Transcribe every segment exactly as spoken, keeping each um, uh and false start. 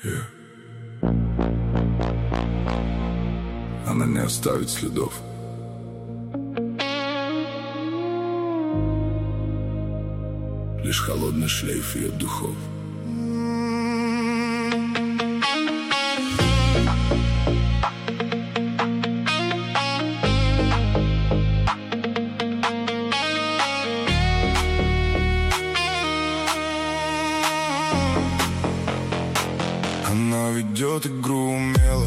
Yeah. Она не оставит следов. Лишь холодный шлейф ее духов. Она ведет игру умело,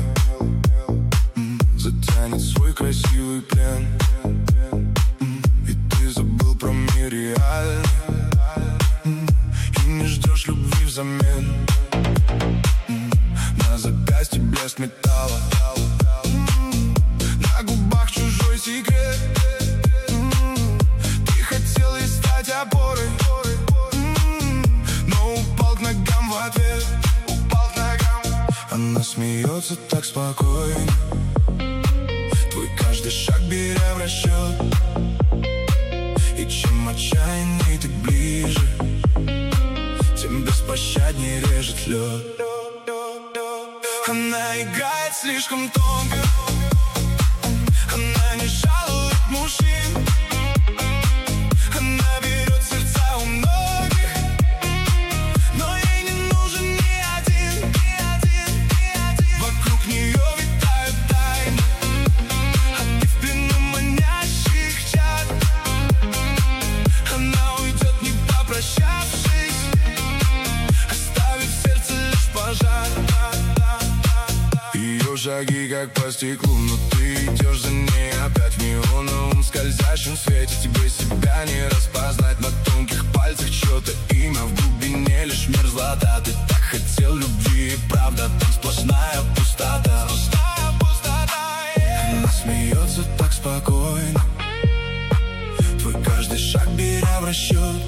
затянет свой красивый плен. И ты забыл про мир реальный и не ждешь любви взамен. На запястье блеск металла, на губах чужой секрет. Ты хотел ей стать опорой, но упал к ногам в ответ. Она смеется так спокойно, твой каждый шаг беря в расчет. И чем отчаянней ты ближе, тем беспощадней режет лед. Она играет слишком тонко, она не жалует мужчин. Она берет сердца у многих, но ей не нужен ни один. Вокруг нее витают тайны, а ты в плену манящих чар. Она уйдет, не попрощавшись, оставив в сердце лишь пожар. Ее шаги как по стеклу, но ты идешь за ней опять в неоновом скользящем свете. Тебе себя не распознать на тонких пальцах чье-то имя. В глубине лишь мерзлота. Ты так хотел любви, и правда там сплошная пустота. Она смеется так спокойно, твой каждый шаг беря в расчет.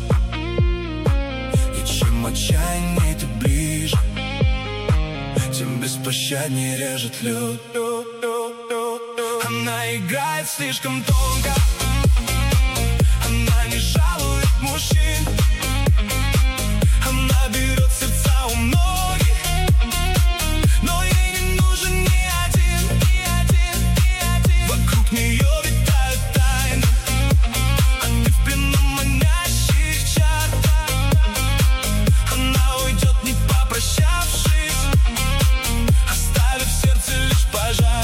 И чем отчаянней ты ближе, тем беспощаднее режет лед. Она играет слишком тонко, она не жалует мужчин. Она берет сердца у многих, но ей не нужен ни один. Вокруг нее витают тайны, а ты в плену манящих чар. Она уйдет, не попрощавшись, оставив в сердце лишь пожар.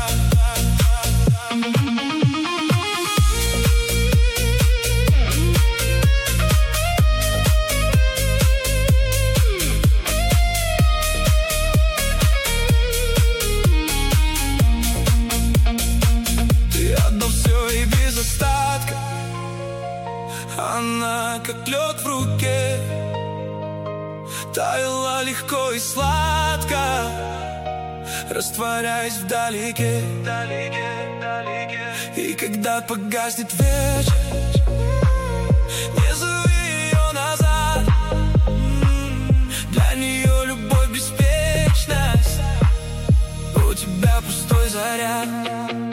Ты отдал все и без остатка. Она как лед в руке, таяла легко и сладко, растворяясь вдалеке. И когда погаснет вечер, не зови ее назад. Для нее любовь беспечность, у тебя пустой заряд.